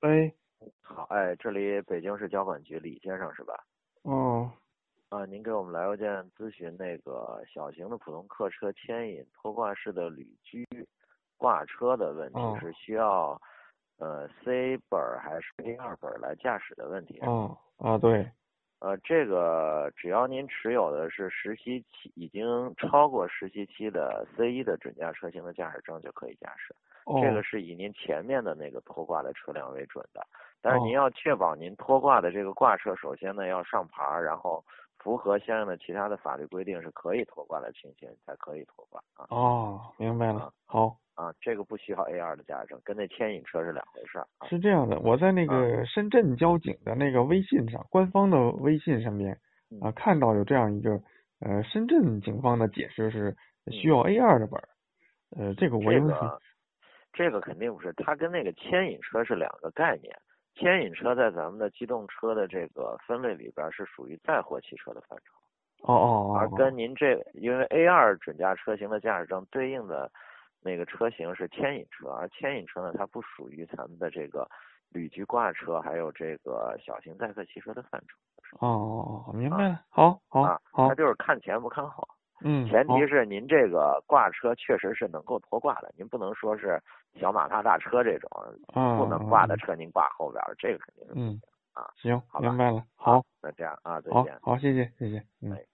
喂， 好，哎，这里北京市交管局李先生是吧？ 哦， 您给我们来邮件咨询那个小型的普通客车牵引拖挂式的旅居挂车的问题， 哦， 是需要C 本还是 A2本来驾驶的问题是吗？ 哦，啊，对， 这个只要您持有的是实习期已经超过实习期的 C1的准驾车型的驾驶证就可以驾驶。这个哦， 是以您前面的那个拖挂的车辆为准的，但是您哦， 要确保您拖挂的这个挂车，首先呢要上牌，然后符合相应的其他的法律规定是可以拖挂的情形才可以拖挂啊哦，明白了， 啊好， 这个不需要 A2的驾驶证，跟那牵引车是两回事儿啊是这样的，我在那啊个深圳交警的那个微信上，官方的微信上面嗯看到有这样一个深圳警方的解释是需嗯， 要 A2的本儿，这个我有点， 这个这个肯定不是，它跟那个牵引车是两个概念。牵引车在咱们的机动车的这个分类里边是属于载货汽车的范畴， 哦而哦哦跟您这因为 A2准驾车型的驾驶证对应的那个车型是牵引车，而牵引车呢它不属于咱们的这个旅居挂车还有这个小型载客汽车的范畴哦哦，哦，明白啊了，好，好， 它好， 就是看前不看后。前提好， 是您这个挂车确实是能够拖挂的，您不能说是小马踏大车这种不能挂的嗯， 车您挂后边儿，这个肯定是不行啊。 行， 好吧， 明白了， 好， 好， 那这样啊，再好， 见。 好，谢谢，谢谢， 哎。